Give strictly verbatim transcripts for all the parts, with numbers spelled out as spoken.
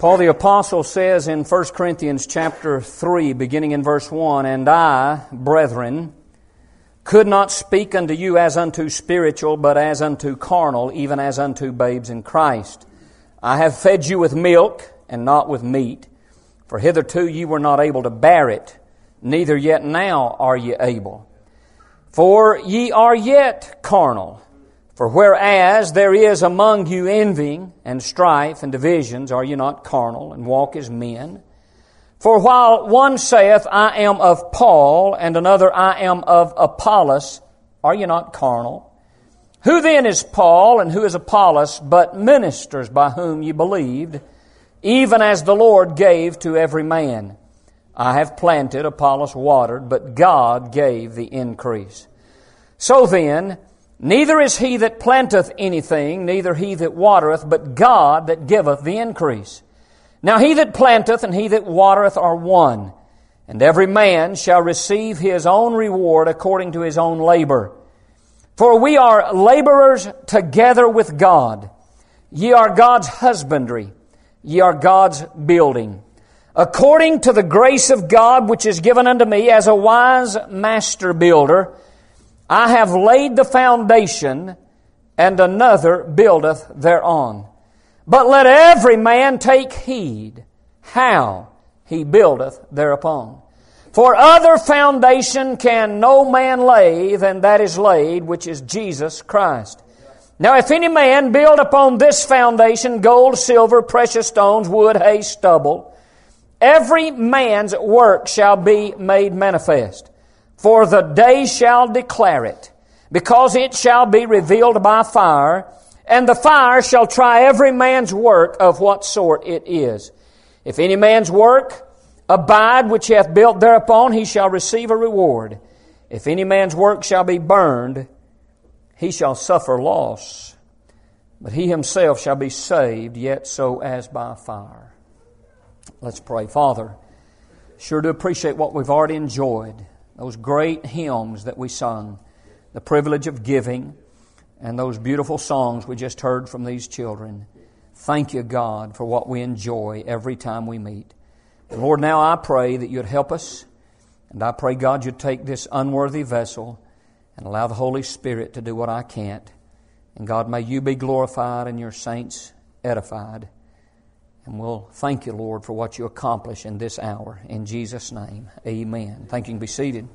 Paul the Apostle says in First Corinthians chapter three, beginning in verse one, "And I, brethren, could not speak unto you as unto spiritual, but as unto carnal, even as unto babes in Christ. I have fed you with milk, and not with meat. For hitherto ye were not able to bear it, neither yet now are ye able. For ye are yet carnal. For whereas there is among you envying and strife and divisions, are ye not carnal, and walk as men? For while one saith, I am of Paul, and another, I am of Apollos, are ye not carnal? Who then is Paul, and who is Apollos, but ministers by whom ye believed, even as the Lord gave to every man? I have planted, Apollos watered, but God gave the increase. So then, neither is he that planteth anything, neither he that watereth, but God that giveth the increase. Now he that planteth and he that watereth are one, and every man shall receive his own reward according to his own labor. For we are laborers together with God. Ye are God's husbandry, ye are God's building. According to the grace of God which is given unto me as a wise master builder, I have laid the foundation, and another buildeth thereon. But let every man take heed how he buildeth thereupon. For other foundation can no man lay than that is laid, which is Jesus Christ. Now if any man build upon this foundation gold, silver, precious stones, wood, hay, stubble, every man's work shall be made manifest. For the day shall declare it, because it shall be revealed by fire, and the fire shall try every man's work of what sort it is. If any man's work abide which he hath built thereupon, he shall receive a reward. If any man's work shall be burned, he shall suffer loss, but he himself shall be saved, yet so as by fire." Let's pray. Father, sure do appreciate what we've already enjoyed. Those great hymns that we sung, the privilege of giving, and those beautiful songs we just heard from these children. Thank you, God, for what we enjoy every time we meet. And Lord, now I pray that you'd help us, and I pray, God, you'd take this unworthy vessel and allow the Holy Spirit to do what I can't. And God, may you be glorified and your saints edified. And we'll thank you, Lord, for what you accomplish in this hour. In Jesus' name, amen. Thank you. You can be seated.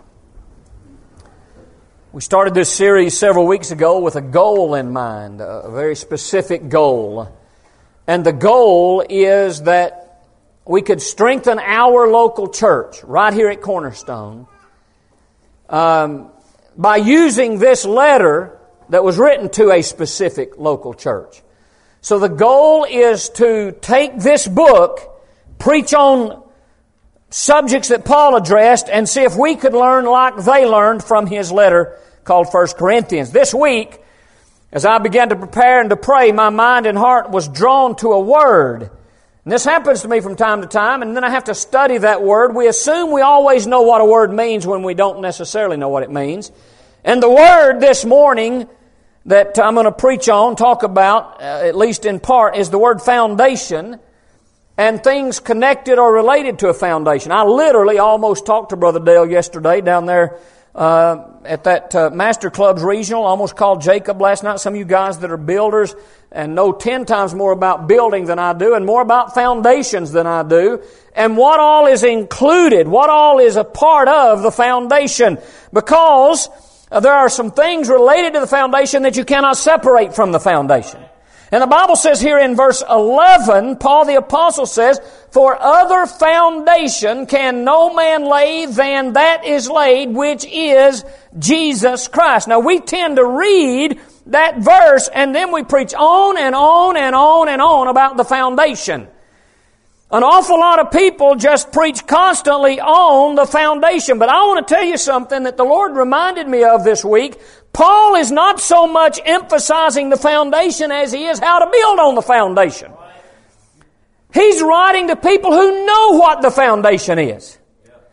We started this series several weeks ago with a goal in mind, a very specific goal. And the goal is that we could strengthen our local church right here at Cornerstone um, by using this letter that was written to a specific local church. So the goal is to take this book, preach on subjects that Paul addressed, and see if we could learn like they learned from his letter called First Corinthians. This week, as I began to prepare and to pray, my mind and heart was drawn to a word. And this happens to me from time to time, and then I have to study that word. We assume we always know what a word means when we don't necessarily know what it means. And the word this morning that I'm going to preach on, talk about, uh, at least in part, is the word foundation and things connected or related to a foundation. I literally almost talked to Brother Dale yesterday down there uh, at that uh, Master Clubs Regional. Almost called Jacob last night. Some of you guys that are builders and know ten times more about building than I do and more about foundations than I do. And what all is included, what all is a part of the foundation. Because Uh, there are some things related to the foundation that you cannot separate from the foundation. And the Bible says here in verse eleven, Paul the Apostle says, "For other foundation can no man lay than that is laid, which is Jesus Christ." Now we tend to read that verse and then we preach on and on and on and on about the foundation. An awful lot of people just preach constantly on the foundation. But I want to tell you something that the Lord reminded me of this week. Paul is not so much emphasizing the foundation as he is how to build on the foundation. He's writing to people who know what the foundation is.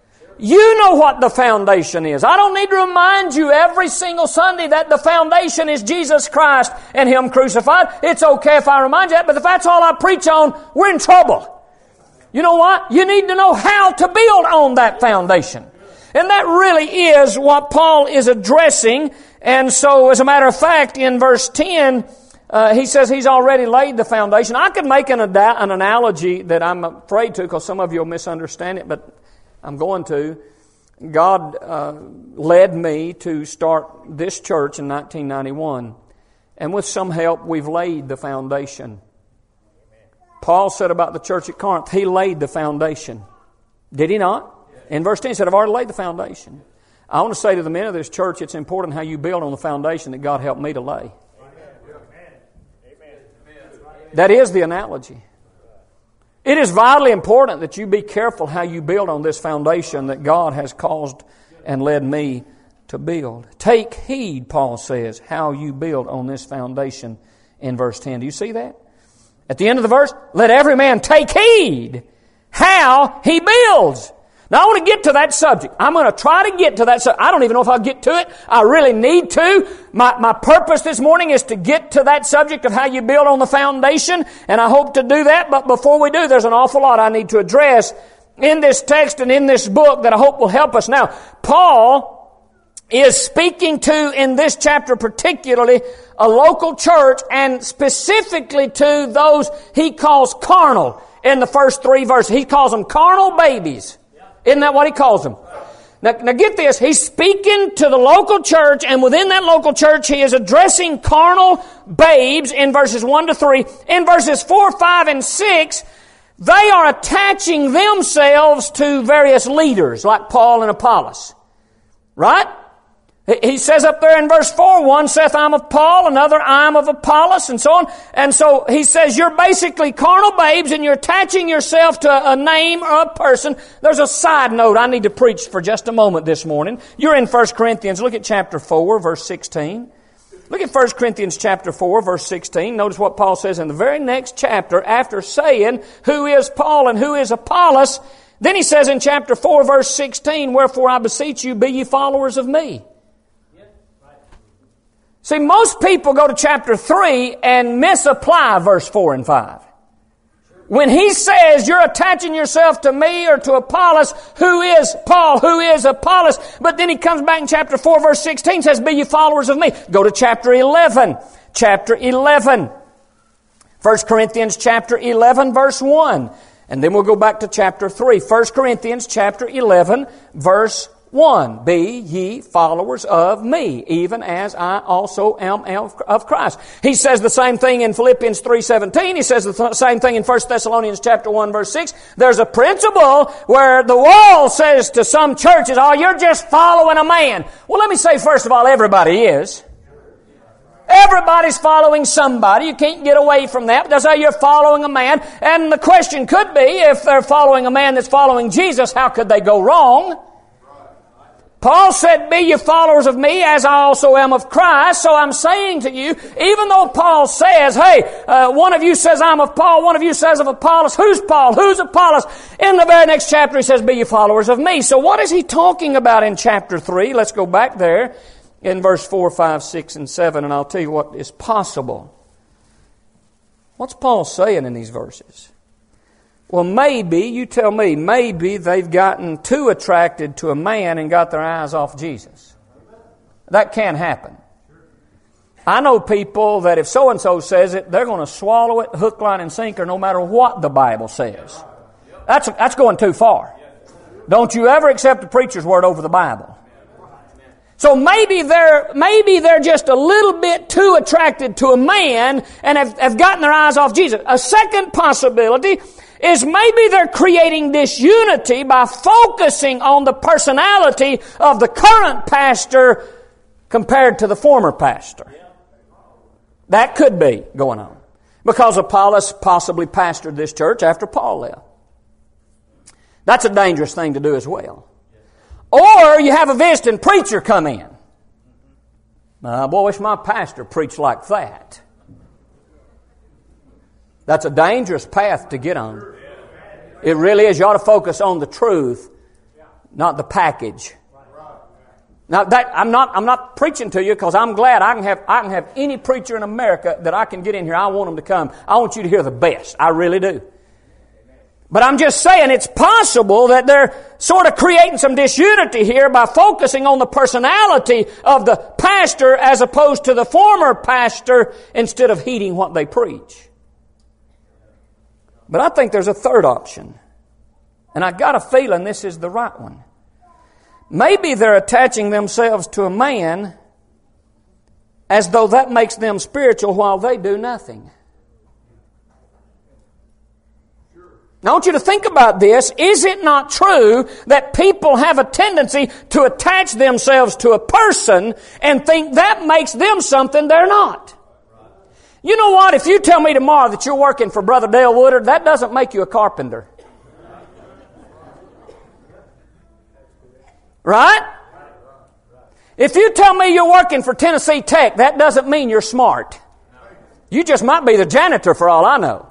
You know what the foundation is. I don't need to remind you every single Sunday that the foundation is Jesus Christ and Him crucified. It's okay if I remind you that, but if that's all I preach on, we're in trouble. You know what? You need to know how to build on that foundation. And that really is what Paul is addressing. And so, as a matter of fact, in verse ten, uh, he says he's already laid the foundation. I could make an, ad- an analogy that I'm afraid to, because some of you will misunderstand it, but I'm going to. God uh, led me to start this church in nineteen ninety-one. And with some help, we've laid the foundation. Paul said about the church at Corinth, he laid the foundation. Did he not? In verse ten, he said, I've already laid the foundation. I want to say to the men of this church, it's important how you build on the foundation that God helped me to lay. That is the analogy. It is vitally important that you be careful how you build on this foundation that God has caused and led me to build. Take heed, Paul says, how you build on this foundation in verse ten. Do you see that? At the end of the verse, let every man take heed how he builds. Now I want to get to that subject. I'm going to try to get to that subject. I don't even know if I'll get to it. I really need to. My, my purpose this morning is to get to that subject of how you build on the foundation, and I hope to do that. But before we do, there's an awful lot I need to address in this text and in this book that I hope will help us. Now, Paul is speaking to, in this chapter particularly, a local church, and specifically to those he calls carnal in the first three verses. He calls them carnal babies. Isn't that what he calls them? Now, now get this. He's speaking to the local church, and within that local church, he is addressing carnal babes in verses one to three. In verses four, five, and six, they are attaching themselves to various leaders, like Paul and Apollos. Right? He says up there in verse four, one saith, I'm of Paul, another, I'm of Apollos, and so on. And so he says, you're basically carnal babes, and you're attaching yourself to a name or a person. There's a side note I need to preach for just a moment this morning. You're in First Corinthians. Look at chapter four, verse sixteen. Look at First Corinthians chapter four, verse sixteen. Notice what Paul says in the very next chapter, after saying, who is Paul and who is Apollos? Then he says in chapter four, verse sixteen, wherefore I beseech you, be ye followers of me. See, most people go to chapter three and misapply verse four and five. When he says you're attaching yourself to me or to Apollos, who is Paul, who is Apollos, but then he comes back in chapter four, verse sixteen, says, be ye followers of me. Go to chapter eleven. Chapter eleven. First Corinthians chapter eleven, verse one. And then we'll go back to chapter three. First Corinthians chapter eleven, verse one. Be ye followers of me, even as I also am of Christ. He says the same thing in Philippians three seventeen. He says the th- same thing in First Thessalonians chapter one, verse six. There's a principle where the world says to some churches, oh, you're just following a man. Well, let me say, first of all, everybody is. Everybody's following somebody. You can't get away from that. But that's how you're following a man. And the question could be, if they're following a man that's following Jesus, how could they go wrong? Paul said, be ye followers of me as I also am of Christ. So I'm saying to you, even though Paul says, hey, uh, one of you says I'm of Paul, one of you says of Apollos. Who's Paul? Who's Apollos? In the very next chapter he says, be ye followers of me. So what is he talking about in chapter three? Let's go back there in verse four, five, six, and seven, and I'll tell you what is possible. What's Paul saying in these verses? Well, maybe, you tell me, maybe they've gotten too attracted to a man and got their eyes off Jesus. That can happen. I know people that if so-and-so says it, they're going to swallow it, hook, line, and sinker, no matter what the Bible says. That's, that's going too far. Don't you ever accept the preacher's word over the Bible. So maybe they're, maybe they're just a little bit too attracted to a man and have, have gotten their eyes off Jesus. A second possibility is maybe they're creating disunity by focusing on the personality of the current pastor compared to the former pastor. That could be going on. Because Apollos possibly pastored this church after Paul left. That's a dangerous thing to do as well. Or you have a visiting preacher come in. Uh, boy, I wish my pastor preached like that. That's a dangerous path to get on. It really is. You ought to focus on the truth, not the package. Now that I'm not I'm not preaching to you because I'm glad I can have I can have any preacher in America that I can get in here. I want them to come. I want you to hear the best. I really do. But I'm just saying it's possible that they're sort of creating some disunity here by focusing on the personality of the pastor as opposed to the former pastor instead of heeding what they preach. But I think there's a third option. And I got a feeling this is the right one. Maybe they're attaching themselves to a man as though that makes them spiritual while they do nothing. Now, I want you to think about this. Is it not true that people have a tendency to attach themselves to a person and think that makes them something they're not? You know what? If you tell me tomorrow that you're working for Brother Dale Woodard, that doesn't make you a carpenter. Right? If you tell me you're working for Tennessee Tech, that doesn't mean you're smart. You just might be the janitor for all I know.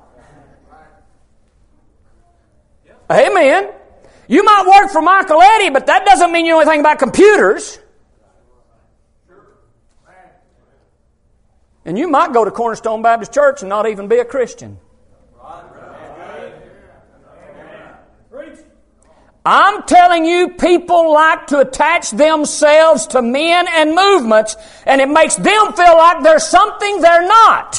Amen. You might work for Michael Eddy, but that doesn't mean you know anything about computers. And you might go to Cornerstone Baptist Church and not even be a Christian. I'm telling you, people like to attach themselves to men and movements, and it makes them feel like they're something they're not.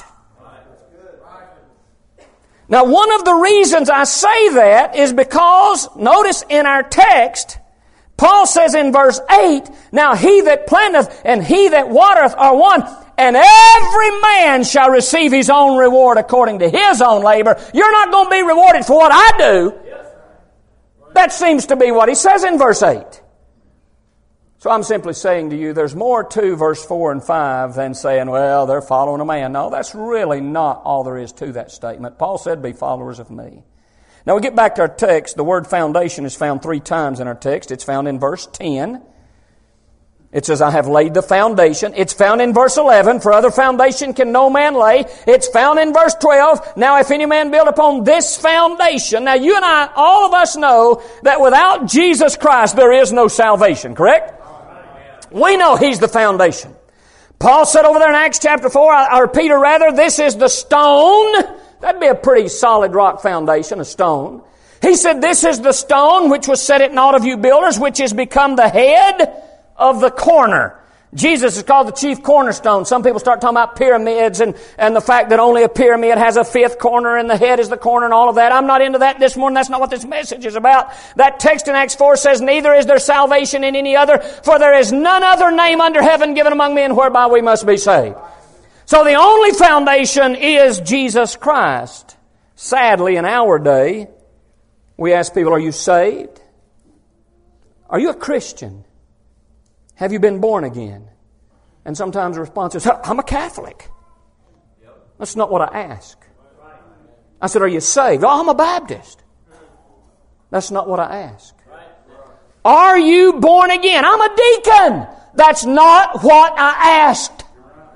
Now, one of the reasons I say that is because, notice in our text, Paul says in verse eight, now he that planteth and he that watereth are one, and every man shall receive his own reward according to his own labor. You're not going to be rewarded for what I do. That seems to be what he says in verse eight. So I'm simply saying to you, there's more to verse four and five than saying, well, they're following a man. No, that's really not all there is to that statement. Paul said, be followers of me. Now we get back to our text. The word foundation is found three times in our text. It's found in verse ten. It says, I have laid the foundation. It's found in verse eleven. For other foundation can no man lay. It's found in verse twelve. Now if any man build upon this foundation. Now you and I, all of us know that without Jesus Christ there is no salvation, correct? We know He's the foundation. Paul said over there in Acts chapter four, or Peter rather, this is the stone. That'd be a pretty solid rock foundation, a stone. He said, this is the stone which was set at naught of you builders, which has become the head of the corner. Jesus is called the chief cornerstone. Some people start talking about pyramids and, and the fact that only a pyramid has a fifth corner and the head is the corner and all of that. I'm not into that this morning. That's not what this message is about. That text in Acts four says, neither is there salvation in any other, for there is none other name under heaven given among men whereby we must be saved. So the only foundation is Jesus Christ. Sadly, in our day, we ask people, are you saved? Are you a Christian? Have you been born again? And sometimes the response is, I'm a Catholic. That's not what I ask. I said, are you saved? Oh, I'm a Baptist. That's not what I ask. Are you born again? I'm a deacon. That's not what I asked.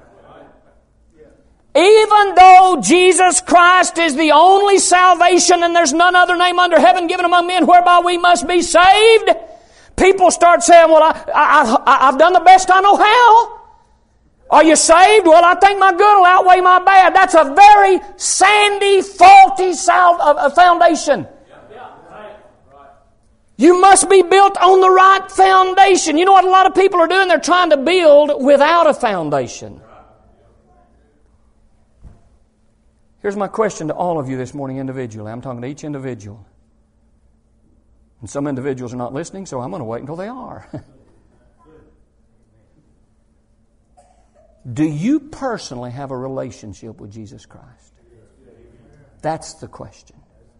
Even though Jesus Christ is the only salvation and there's none other name under heaven given among men whereby we must be saved, people start saying, well, I, I, I, I've done the best I know how. Are you saved? Well, I think my good will outweigh my bad. That's a very sandy, faulty foundation. You must be built on the right foundation. You know what a lot of people are doing? They're trying to build without a foundation. Here's my question to all of you this morning individually. I'm talking to each individual. And some individuals are not listening, so I'm going to wait until they are. Do you personally have a relationship with Jesus Christ? That's the question.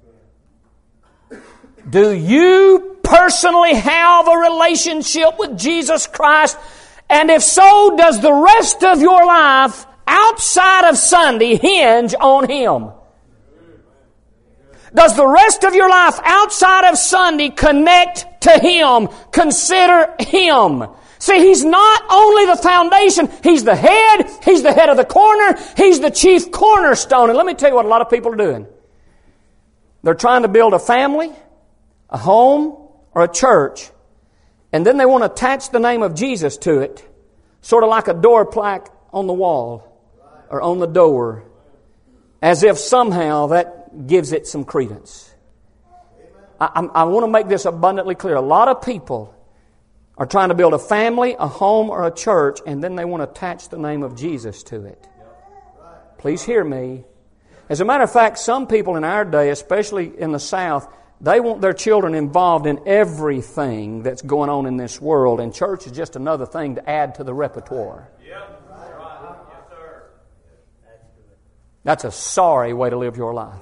Do you personally have a relationship with Jesus Christ? And if so, does the rest of your life outside of Sunday hinge on Him? Does the rest of your life outside of Sunday connect to Him? Consider Him. See, He's not only the foundation, He's the head, He's the head of the corner, He's the chief cornerstone. And let me tell you what a lot of people are doing. They're trying to build a family, a home, or a church And then they want to attach the name of Jesus to it, sort of like a door plaque on the wall or on the door, as if somehow that gives it some credence. I, I, I want to make this abundantly clear. A lot of people are trying to build a family, a home, or a church, and then they want to attach the name of Jesus to it. Please hear me. As a matter of fact, some people in our day, especially in the South, they want their children involved in everything that's going on in this world, and church is just another thing to add to the repertoire. That's a sorry way to live your life.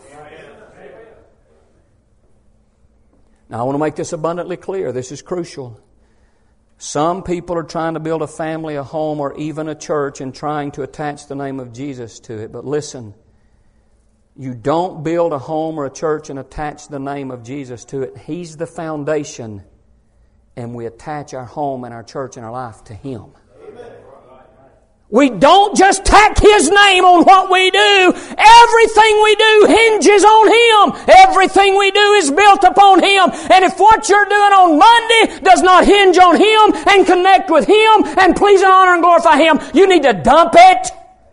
Now, I want to make this abundantly clear. This is crucial. Some people are trying to build a family, a home, or even a church and trying to attach the name of Jesus to it. But listen, you don't build a home or a church and attach the name of Jesus to it. He's the foundation, and we attach our home and our church and our life to Him. We don't just tack His name on what we do. Everything we do hinges on Him. Everything we do is built upon Him. And if what you're doing on Monday does not hinge on Him and connect with Him and please and honor and glorify Him, you need to dump it.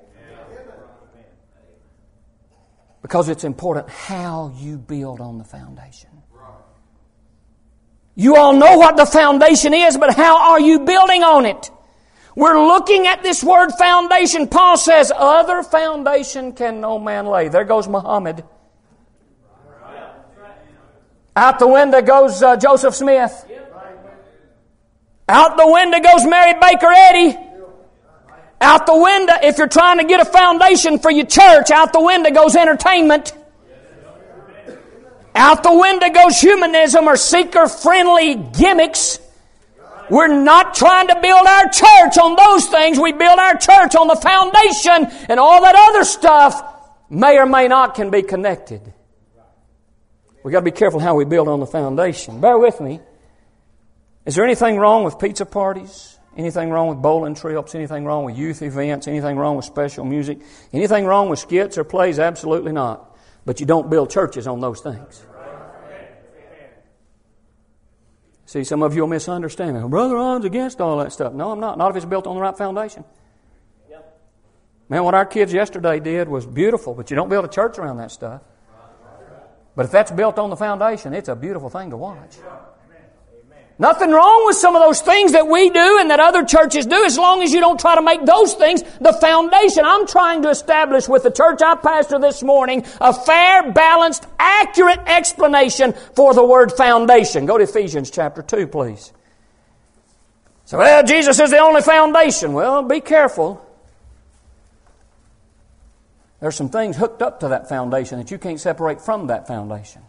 Because it's important how you build on the foundation. You all know what the foundation is, but how are you building on it? We're looking at this word foundation. Paul says, other foundation can no man lay. There goes Muhammad. Out the window goes uh, Joseph Smith. Out the window goes Mary Baker Eddy. Out the window, if you're trying to get a foundation for your church, out the window goes entertainment. Out the window goes humanism or seeker-friendly gimmicks. We're not trying to build our church on those things. We build our church on the foundation, and all that other stuff may or may not can be connected. We've got to be careful how we build on the foundation. Bear with me. Is there anything wrong with pizza parties? Anything wrong with bowling trips? Anything wrong with youth events? Anything wrong with special music? Anything wrong with skits or plays? Absolutely not. But you don't build churches on those things. See, some of you will misunderstand me. Brother, I'm against all that stuff. No, I'm not. Not if it's built on the right foundation. Yep. Man, what our kids yesterday did was beautiful, but you don't build a church around that stuff. But if that's built on the foundation, it's a beautiful thing to watch. Nothing wrong with some of those things that we do and that other churches do, as long as you don't try to make those things the foundation. I'm trying to establish with the church I pastor this morning a fair, balanced, accurate explanation for the word foundation. Go to Ephesians chapter two, please. So, well, Jesus is the only foundation. Well, be careful. There's some things hooked up to that foundation that you can't separate from that foundation.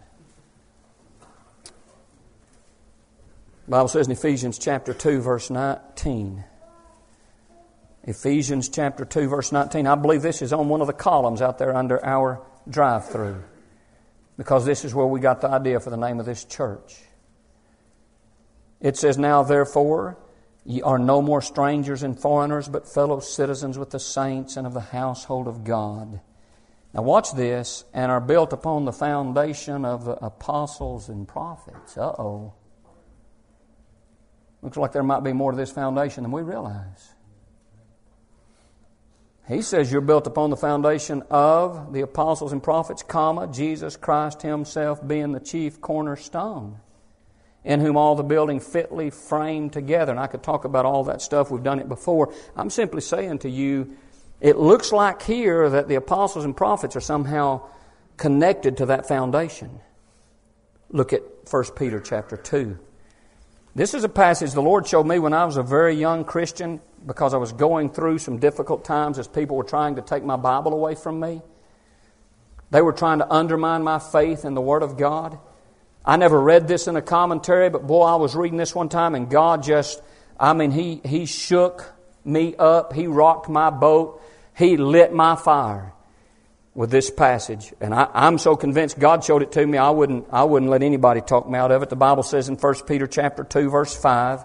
The Bible says in Ephesians chapter two, verse nineteen. Ephesians chapter two, verse nineteen. I believe this is on one of the columns out there under our drive-through, because this is where we got the idea for the name of this church. It says, now therefore, ye are no more strangers and foreigners, but fellow citizens with the saints and of the household of God. Now watch this, and are built upon the foundation of the apostles and prophets. Uh-oh. Looks like there might be more to this foundation than we realize. He says you're built upon the foundation of the apostles and prophets, comma, Jesus Christ Himself being the chief cornerstone, in whom all the building fitly framed together. And I could talk about all that stuff. We've done it before. I'm simply saying to you, it looks like here that the apostles and prophets are somehow connected to that foundation. Look at First Peter chapter two. This is a passage the Lord showed me when I was a very young Christian, because I was going through some difficult times as people were trying to take my Bible away from me. They were trying to undermine my faith in the Word of God. I never read this in a commentary, but boy, I was reading this one time and God just, I mean, He, he shook me up. He rocked my boat. He lit my fire with this passage. And I, I'm so convinced God showed it to me, I wouldn't, I wouldn't let anybody talk me out of it. The Bible says in First Peter chapter two, verse five,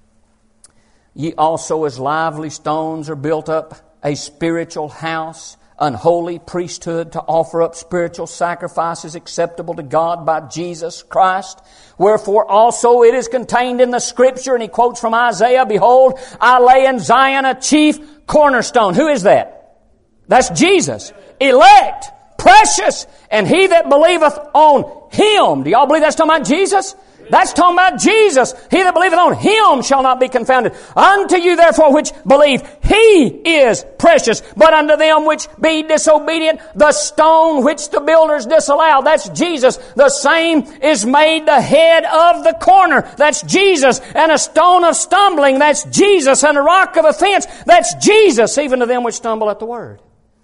ye also as lively stones are built up a spiritual house unholy priesthood to offer up spiritual sacrifices acceptable to God by Jesus Christ. Wherefore also it is contained in the Scripture, and he quotes from Isaiah, Behold, I lay in Zion a chief cornerstone. Who is that? That's Jesus. Elect, precious, and he that believeth on Him. Do y'all believe that's talking about Jesus? That's talking about Jesus. He that believeth on Him shall not be confounded. Unto you therefore which believe, He is precious. But unto them which be disobedient, the stone which the builders disallowed. That's Jesus. The same is made the head of the corner. That's Jesus. And a stone of stumbling. That's Jesus. And a rock of offense. That's Jesus. Even to them which stumble at the word.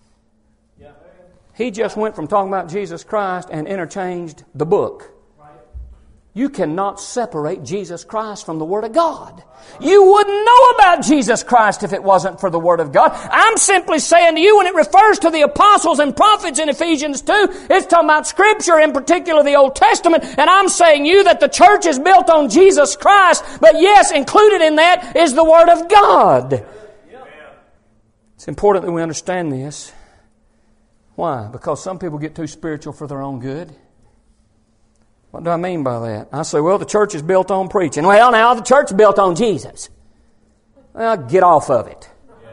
He just went from talking about Jesus Christ and interchanged the book. You cannot separate Jesus Christ from the Word of God. You wouldn't know about Jesus Christ if it wasn't for the Word of God. I'm simply saying to you, when it refers to the apostles and prophets in Ephesians two, it's talking about Scripture, in particular the Old Testament, and I'm saying to you that the church is built on Jesus Christ, but yes, included in that is the Word of God. It's important that we understand this. Why? Because some people get too spiritual for their own good. What do I mean by that? I say, well, the church is built on preaching. Well, now the church is built on Jesus. Well, get off of it.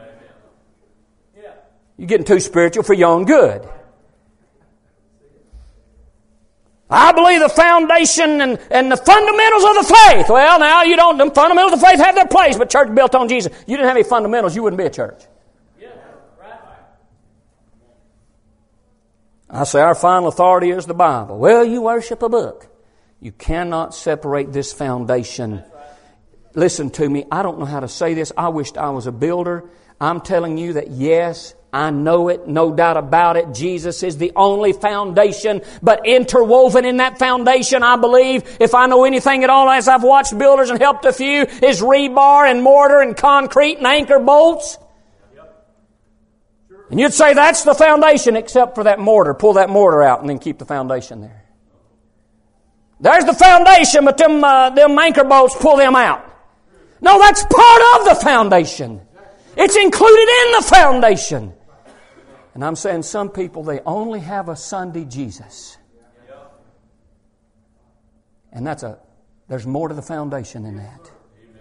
You're getting too spiritual for your own good. I believe the foundation and, and the fundamentals of the faith. Well, now you don't, the fundamentals of the faith have their place, but church is built on Jesus. You didn't have any fundamentals, you wouldn't be a church. I say our final authority is the Bible. Well, you worship a book. You cannot separate this foundation. Listen to me. I don't know how to say this. I wished I was a builder. I'm telling you that yes, I know it. No doubt about it. Jesus is the only foundation. But interwoven in that foundation, I believe, if I know anything at all, as I've watched builders and helped a few, is rebar and mortar and concrete and anchor bolts. And you'd say that's the foundation except for that mortar. Pull that mortar out and then keep the foundation there. There's the foundation, but them, uh, them anchor bolts, pull them out. No, that's part of the foundation. It's included in the foundation. And I'm saying some people, they only have a Sunday Jesus. And that's a, there's more to the foundation than that.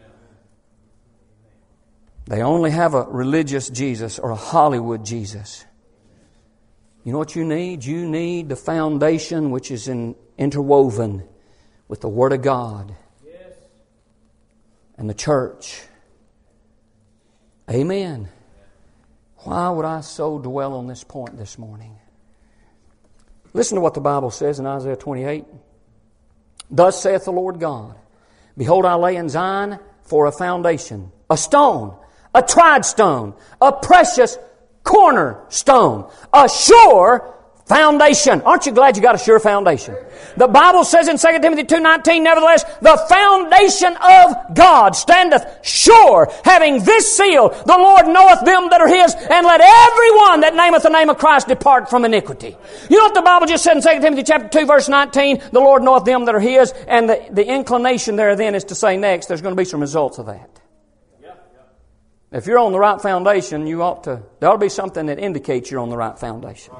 They only have a religious Jesus or a Hollywood Jesus. You know what you need? You need the foundation which is in, interwoven with the Word of God and the church. Amen. Why would I so dwell on this point this morning? Listen to what the Bible says in Isaiah twenty-eight. Thus saith the Lord God, Behold, I lay in Zion for a foundation, a stone, a tried stone, a precious cornerstone, a sure foundation. Aren't you glad you got a sure foundation? The Bible says in Second Timothy two nineteen, Nevertheless, the foundation of God standeth sure, having this seal, the Lord knoweth them that are His, and let everyone that nameth the name of Christ depart from iniquity. You know what the Bible just said in Second Timothy chapter two, verse nineteen? The Lord knoweth them that are His, and the, the inclination there then is to say next, there's going to be some results of that. If you're on the right foundation, you ought to, there ought to be something that indicates you're on the right foundation.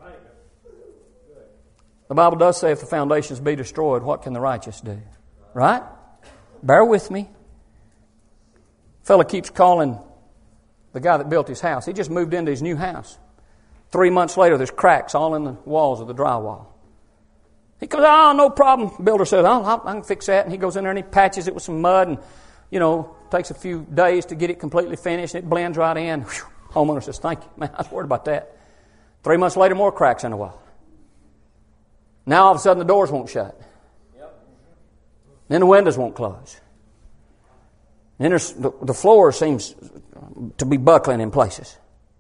The Bible does say if the foundations be destroyed, what can the righteous do? Right? Bear with me. A fellow keeps calling the guy that built his house. He just moved into his new house. Three months later, there's cracks all in the walls of the drywall. He goes, oh, no problem. The builder says, oh, I can fix that. And he goes in there and he patches it with some mud and, you know, takes a few days to get it completely finished. It blends right in. Whew. Homeowner says, thank you. Man, I was worried about that. Three months later, more cracks in the wall. Now all of a sudden the doors won't shut. Yep. Then the windows won't close. Then there's, the, the floor seems to be buckling in places.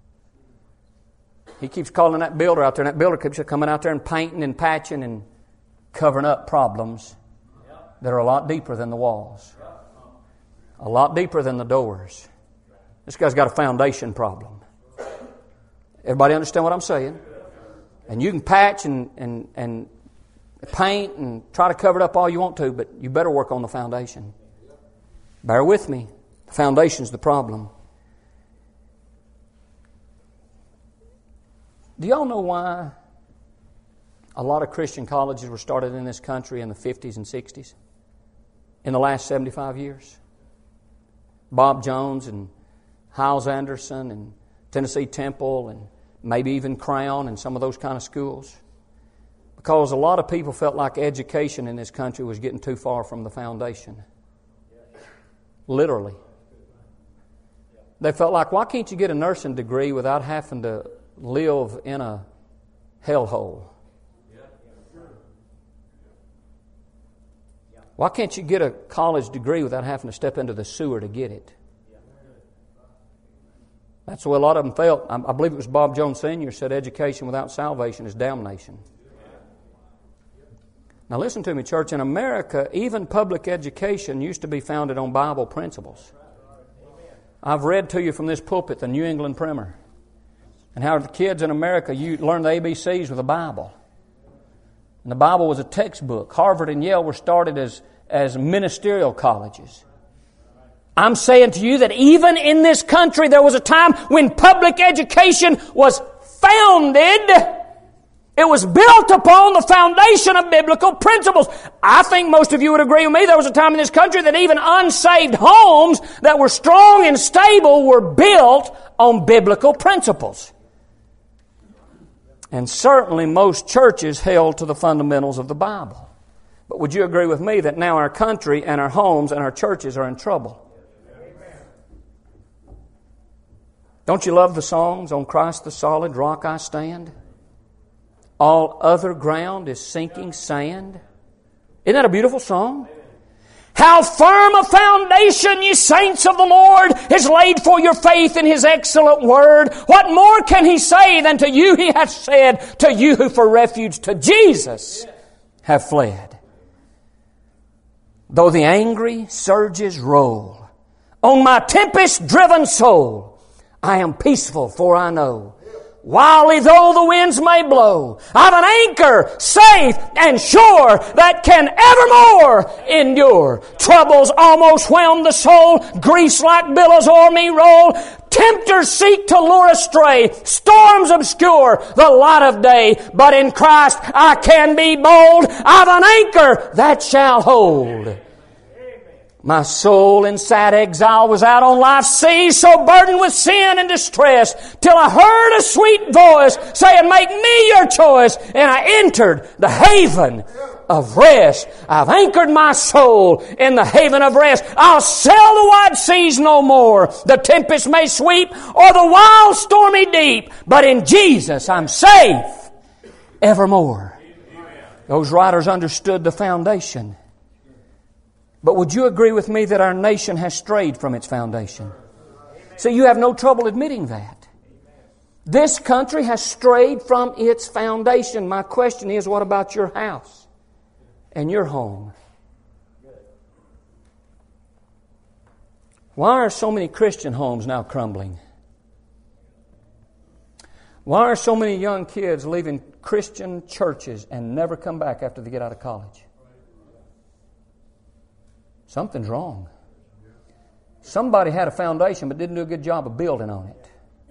He keeps calling that builder out there, and that builder keeps coming out there and painting and patching and covering up problems yep. that are a lot deeper than the walls. Yep. A lot deeper than the doors. This guy's got a foundation problem. Everybody understand what I'm saying? And you can patch and, and, and paint and try to cover it up all you want to, but you better work on the foundation. Bear with me. The foundation's the problem. Do y'all know why a lot of Christian colleges were started in this country in the fifties and sixties? In the last seventy-five years? Bob Jones and Hyles Anderson and Tennessee Temple and maybe even Crown and some of those kind of schools. Because a lot of people felt like education in this country was getting too far from the foundation. Literally. They felt like, why can't you get a nursing degree without having to live in a hellhole? Why can't you get a college degree without having to step into the sewer to get it? That's the way a lot of them felt. I believe it was Bob Jones Senior said education without salvation is damnation. Now listen to me, church. In America, even public education used to be founded on Bible principles. I've read to you from this pulpit the New England Primer and how the kids in America you learn the A B Cs with the Bible. And the Bible was a textbook. Harvard and Yale were started as, as ministerial colleges. I'm saying to you that even in this country there was a time when public education was founded. It was built upon the foundation of biblical principles. I think most of you would agree with me. There was a time in this country that even unsaved homes that were strong and stable were built on biblical principles. And certainly most churches held to the fundamentals of the Bible. But would you agree with me that now our country and our homes and our churches are in trouble? Don't you love the songs, "On Christ the solid rock I stand"? "All other ground is sinking sand." Isn't that a beautiful song? "How firm a foundation, ye saints of the Lord, is laid for your faith in His excellent word. What more can He say than to you He hath said, to you who for refuge to Jesus have fled? Though the angry surges roll on my tempest-driven soul, I am peaceful, for I know, wildly though the winds may blow, I've an anchor safe and sure that can evermore endure. Troubles almost whelm the soul, griefs like billows o'er me roll. Tempters seek to lure astray, storms obscure the light of day. But in Christ I can be bold, I've an anchor that shall hold. My soul in sad exile was out on life's sea, so burdened with sin and distress, till I heard a sweet voice saying, make me your choice. And I entered the haven of rest. I've anchored my soul in the haven of rest. I'll sail the wide seas no more. The tempest may sweep or the wild stormy deep, but in Jesus I'm safe evermore. Those writers understood the foundation. But would you agree with me that our nation has strayed from its foundation? So you have no trouble admitting that. This country has strayed from its foundation. My question is, what about your house and your home? Why are so many Christian homes now crumbling? Why are so many young kids leaving Christian churches and never come back after they get out of college? Something's wrong. Somebody had a foundation but didn't do a good job of building on it.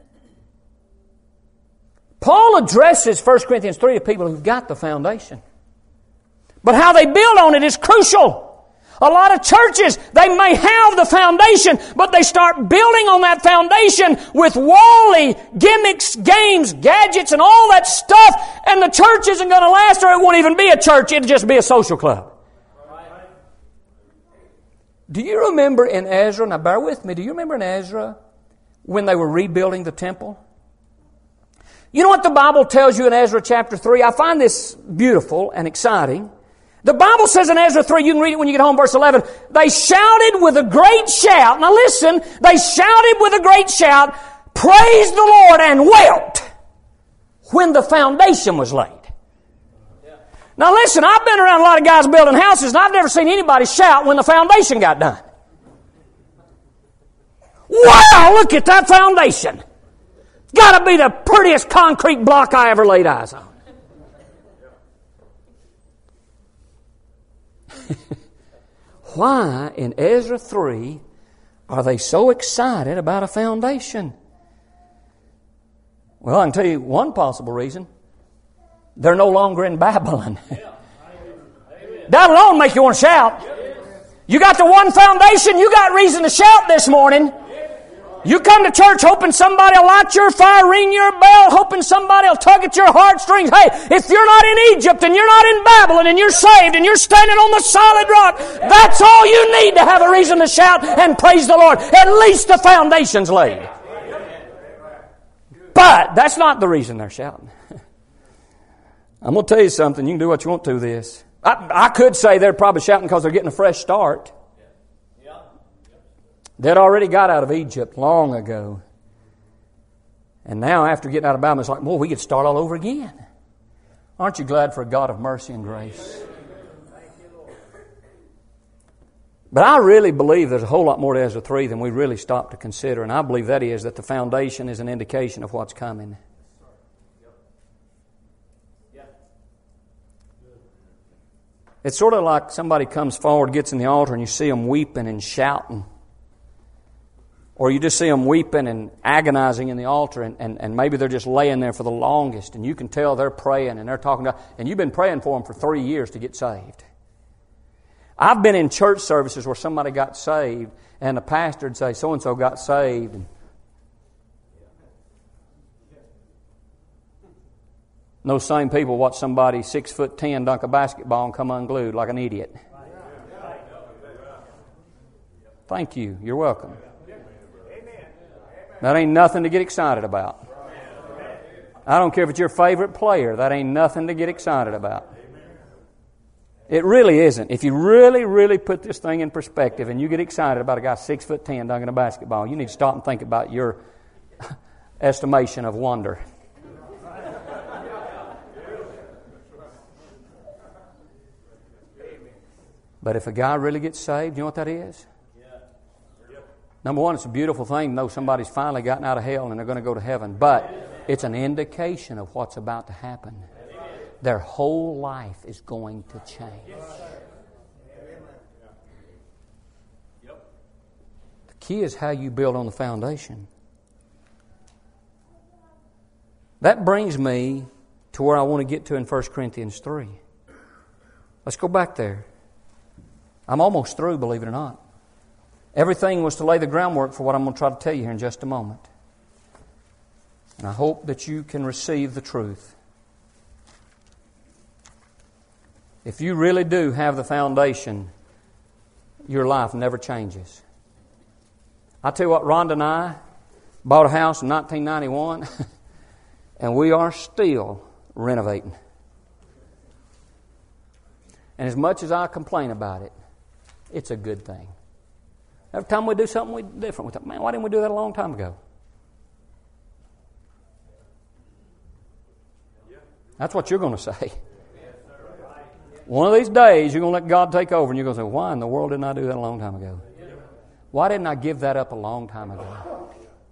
Paul addresses First Corinthians three to people who've got the foundation. But how they build on it is crucial. A lot of churches, they may have the foundation, but they start building on that foundation with worldly gimmicks, games, gadgets, and all that stuff, and the church isn't going to last, or it won't even be a church, it'll just be a social club. Do you remember in Ezra, now bear with me, do you remember in Ezra when they were rebuilding the temple? You know what the Bible tells you in Ezra chapter three? I find this beautiful and exciting. The Bible says in Ezra three, you can read it when you get home, verse eleven, they shouted with a great shout. Now listen, they shouted with a great shout, praise the Lord, and wept when the foundation was laid. Now listen, I've been around a lot of guys building houses, and I've never seen anybody shout when the foundation got done. Wow, look at that foundation. Got to be the prettiest concrete block I ever laid eyes on. Why in Ezra three are they so excited about a foundation? Well, I can tell you one possible reason. They're no longer in Babylon. That alone make you want to shout. You got the one foundation, you got reason to shout this morning. You come to church hoping somebody will light your fire, ring your bell, hoping somebody will tug at your heartstrings. Hey, if you're not in Egypt and you're not in Babylon and you're saved and you're standing on the solid rock, that's all you need to have a reason to shout and praise the Lord. At least the foundation's laid. But that's not the reason they're shouting. I'm going to tell you something. You can do what you want to this. I, I could say they're probably shouting because they're getting a fresh start. They'd already got out of Egypt long ago. And now after getting out of Babylon, it's like, well, we could start all over again. Aren't you glad for a God of mercy and grace? But I really believe there's a whole lot more to Ezra three than we really stop to consider. And I believe that is that the foundation is an indication of what's coming. It's sort of like somebody comes forward, gets in the altar, and you see them weeping and shouting. Or you just see them weeping and agonizing in the altar, and, and, and maybe they're just laying there for the longest, and you can tell they're praying and they're talking to, and you've been praying for them for three years to get saved. I've been in church services where somebody got saved, and the pastor would say, so-and-so got saved. And those same people watch somebody six foot ten dunk a basketball and come unglued like an idiot. Thank you. You're welcome. That ain't nothing to get excited about. I don't care if it's your favorite player. That ain't nothing to get excited about. It really isn't. If you really, really put this thing in perspective and you get excited about a guy six foot ten dunking a basketball, you need to stop and think about your estimation of wonder. But if a guy really gets saved, you know what that is? Number one, it's a beautiful thing to know somebody's finally gotten out of hell and they're going to go to heaven. But it's an indication of what's about to happen. Their whole life is going to change. The key is how you build on the foundation. That brings me to where I want to get to in First Corinthians three. Let's go back there. I'm almost through, believe it or not. Everything was to lay the groundwork for what I'm going to try to tell you here in just a moment. And I hope that you can receive the truth. If you really do have the foundation, your life never changes. I tell you what, Rhonda and I bought a house in nineteen ninety-one, and we are still renovating. And as much as I complain about it, it's a good thing. Every time we do something we different, we think, man, why didn't we do that a long time ago? That's what you're going to say. One of these days, you're going to let God take over, and you're going to say, why in the world didn't I do that a long time ago? Why didn't I give that up a long time ago?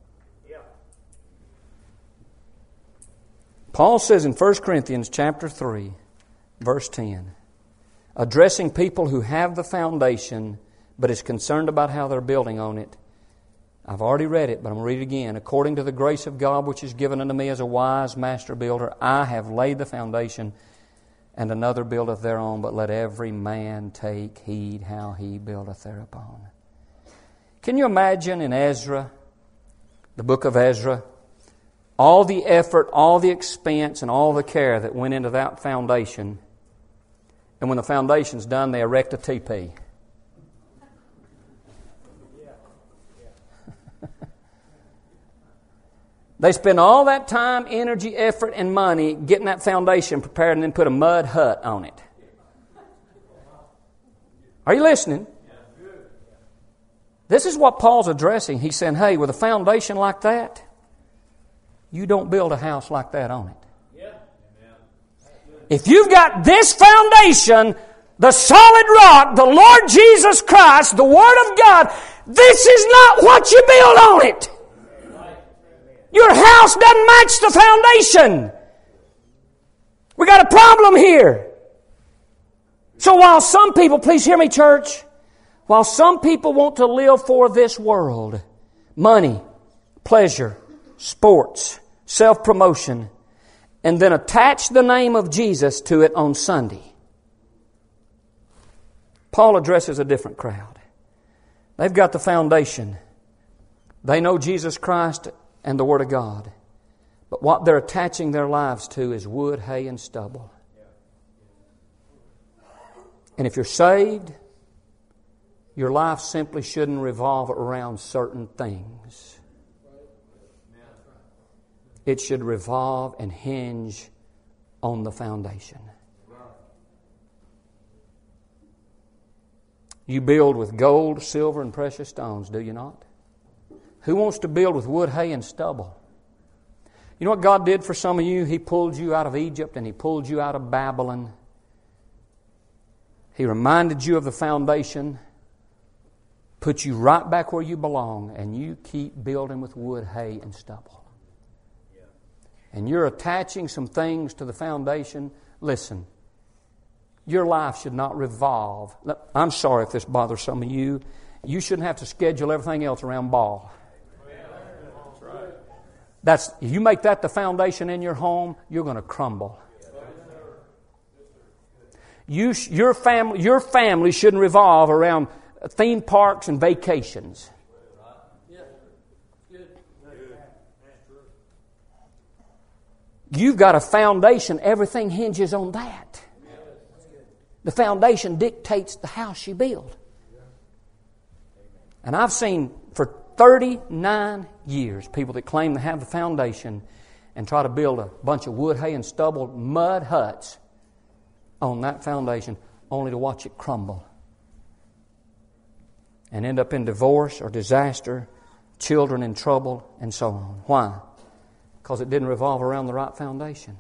Paul says in First Corinthians chapter three, verse ten, addressing people who have the foundation but is concerned about how they're building on it. I've already read it, but I'm going to read it again. According to the grace of God which is given unto me as a wise master builder, I have laid the foundation, and another buildeth thereon, but let every man take heed how he buildeth thereupon. Can you imagine in Ezra, the book of Ezra, all the effort, all the expense, and all the care that went into that foundation, and when the foundation's done, they erect a teepee. They spend all that time, energy, effort, and money getting that foundation prepared and then put a mud hut on it. Are you listening? This is what Paul's addressing. He's saying, hey, with a foundation like that, you don't build a house like that on it. If you've got this foundation, the solid rock, the Lord Jesus Christ, the Word of God, this is not what you build on it. Your house doesn't match the foundation. We got a problem here. So while some people, please hear me, church, while some people want to live for this world, money, pleasure, sports, self-promotion, and then attach the name of Jesus to it on Sunday. Paul addresses a different crowd. They've got the foundation. They know Jesus Christ and the Word of God. But what they're attaching their lives to is wood, hay, and stubble. And if you're saved, your life simply shouldn't revolve around certain things. It should revolve and hinge on the foundation. You build with gold, silver, and precious stones, do you not? Who wants to build with wood, hay, and stubble? You know what God did for some of you? He pulled you out of Egypt and He pulled you out of Babylon. He reminded you of the foundation, put you right back where you belong, and you keep building with wood, hay, and stubble. And you're attaching some things to the foundation. Listen, your life should not revolve. I'm sorry if this bothers some of you. You shouldn't have to schedule everything else around ball. That's, if you make that the foundation in your home, you're going to crumble. You, your family, your family shouldn't revolve around theme parks and vacations. You've got a foundation. Everything hinges on that. The foundation dictates the house you build. And I've seen for thirty-nine years people that claim to have the foundation and try to build a bunch of wood, hay, and stubble, mud huts on that foundation, only to watch it crumble and end up in divorce or disaster, children in trouble, and so on. Why? Because it didn't revolve around the right foundation.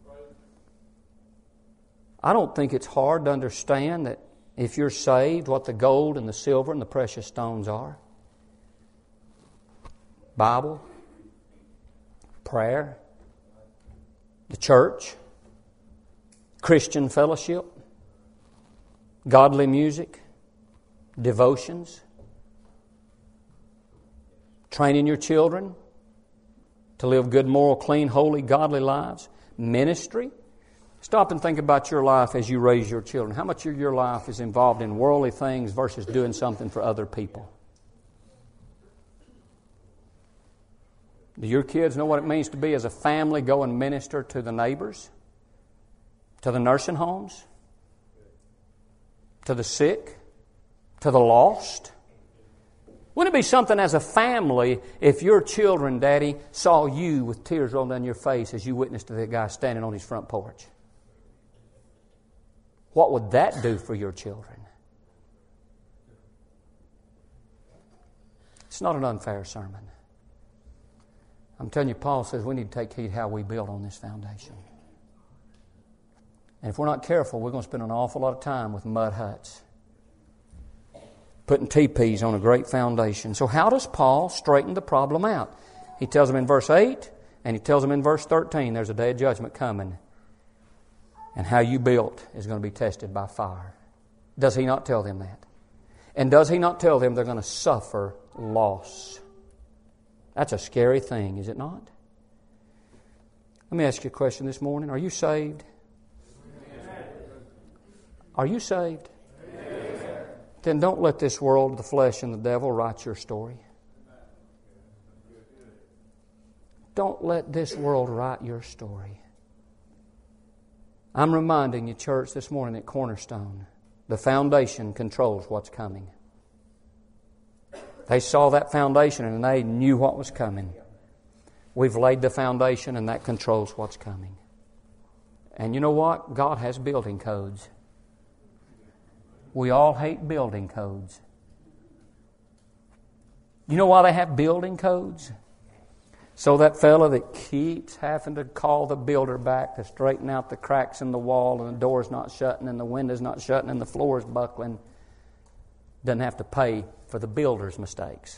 I don't think it's hard to understand that if you're saved, what the gold and the silver and the precious stones are. Bible, prayer, the church, Christian fellowship, godly music, devotions, training your children to live good, moral, clean, holy, godly lives, ministry. Stop and think about your life as you raise your children. How much of your life is involved in worldly things versus doing something for other people? Do your kids know what it means to be as a family go and minister to the neighbors, to the nursing homes, to the sick, to the lost? Wouldn't it be something as a family if your children, Daddy, saw you with tears rolling down your face as you witnessed to that guy standing on his front porch? What would that do for your children? It's not an unfair sermon. I'm telling you, Paul says we need to take heed how we build on this foundation. And if we're not careful, we're going to spend an awful lot of time with mud huts, putting teepees on a great foundation. So how does Paul straighten the problem out? He tells them in verse eight, and he tells them in verse thirteen, there's a day of judgment coming. And how you built is going to be tested by fire. Does he not tell them that? And does he not tell them they're going to suffer loss? That's a scary thing, is it not? Let me ask you a question this morning. Are you saved? Amen. Are you saved? Amen. Then don't let this world, the flesh, and the devil write your story. Don't let this world write your story. I'm reminding you, church, this morning at Cornerstone, the foundation controls what's coming. They saw that foundation and they knew what was coming. We've laid the foundation and that controls what's coming. And you know what? God has building codes. We all hate building codes. You know why they have building codes? So that fellow that keeps having to call the builder back to straighten out the cracks in the wall and the door's not shutting and the window's not shutting and the floor's buckling doesn't have to pay for the builder's mistakes.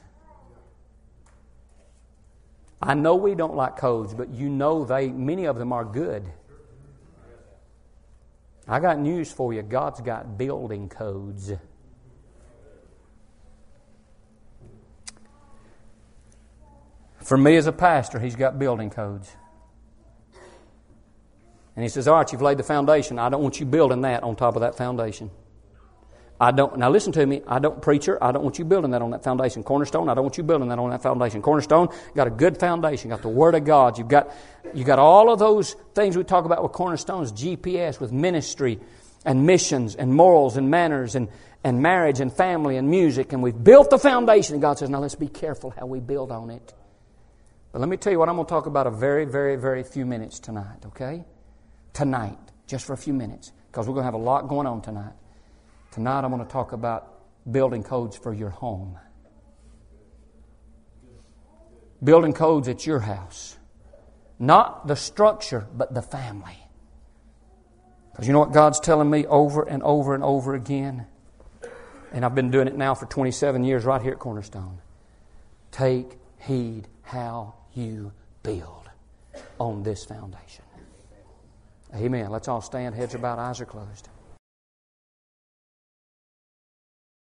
I know we don't like codes, but you know they many of them are good. I got news for you. God's got building codes. For me as a pastor, He's got building codes. And he says, all right, you've laid the foundation. I don't want you building that on top of that foundation. I don't, now listen to me, I don't, preacher, I don't want you building that on that foundation. Cornerstone, I don't want you building that on that foundation. Cornerstone, you got a good foundation, you got the Word of God, you've got, you got all of those things we talk about with Cornerstones, G P S, with ministry and missions and morals and manners and, and marriage and family and music, and we've built the foundation. And God says, now let's be careful how we build on it. But let me tell you what I'm going to talk about a very, very, very few minutes tonight, okay? Tonight, just for a few minutes, because we're going to have a lot going on tonight. Tonight I'm going to talk about building codes for your home. Building codes at your house. Not the structure, but the family. Because you know what God's telling me over and over and over again? And I've been doing it now for twenty-seven years right here at Cornerstone. Take heed how you build on this foundation. Amen. Let's all stand, heads are bowed, eyes are closed.